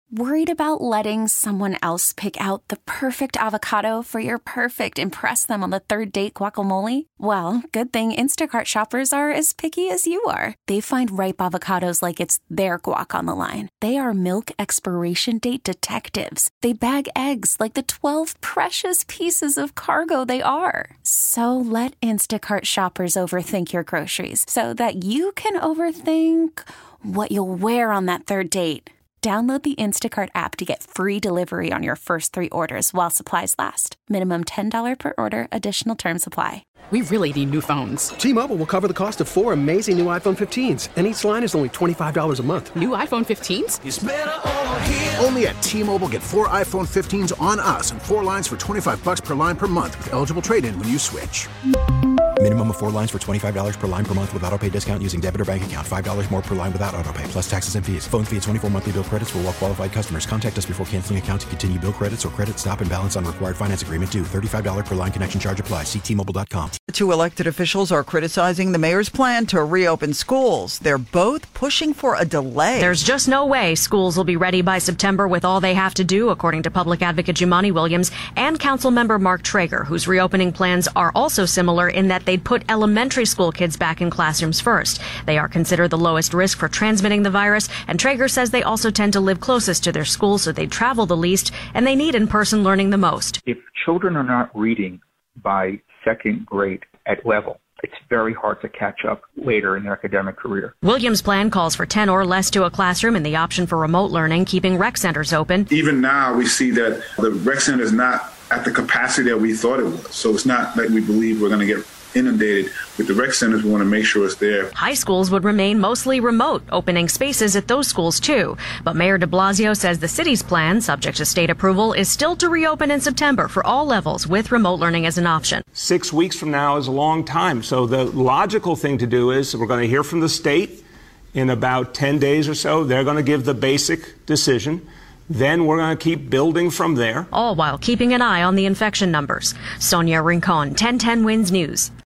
Worried about letting someone else pick out the perfect avocado for your perfect impress them on the third date guacamole? Well, good thing Instacart shoppers are as picky as you are. They find ripe avocados like it's their guac on the line. They are milk expiration date detectives. They bag eggs like the 12 precious pieces of cargo they are. So let Instacart shoppers overthink your groceries so that you can overthink what you'll wear on that third date. Download the Instacart app to get free delivery on your first 3 orders while supplies last. Minimum $10 per order. Additional terms apply. We really need new phones. T-Mobile will cover the cost of 4 amazing new iPhone 15s, and each line is only $25 a month. New iPhone 15s? It's better over here. Only at T-Mobile, get 4 iPhone 15s on us and 4 lines for $25 per line per month with eligible trade-in when you switch. Minimum of 4 lines for $25 per line per month with autopay discount using debit or bank account. $5 more per line without autopay, plus taxes and fees. Phone fee at 24 monthly bill credits for well-qualified customers. Contact us before canceling account to continue bill credits or credit stop and balance on required finance agreement due. $35 per line connection charge applies. See T-Mobile.com. The 2 elected officials are criticizing the mayor's plan to reopen schools. They're both pushing for a delay. There's just no way schools will be ready by September with all they have to do, according to public advocate Jumaane Williams and council member Mark Traeger, whose reopening plans are also similar in that they'd put elementary school kids back in classrooms first. They are considered the lowest risk for transmitting the virus, and Traeger says they also tend to live closest to their schools, so they travel the least, and they need in-person learning the most. If children are not reading by second grade at level, it's very hard to catch up later in their academic career. Williams' plan calls for 10 or less to a classroom and the option for remote learning, keeping rec centers open. Even now, we see that the rec center is not at the capacity that we thought it was. So it's not like we believe we're going to get inundated with the rec centers. We want to make sure it's there. High schools would remain mostly remote, opening spaces at those schools too. But Mayor de Blasio says the city's plan, subject to state approval, is still to reopen in September for all levels with remote learning as an option. 6 weeks from now is a long time. So the logical thing to do is we're going to hear from the state in about 10 days or so. They're going to give the basic decision. Then we're going to keep building from there. All while keeping an eye on the infection numbers. Sonia Rincon, 1010 Wins News.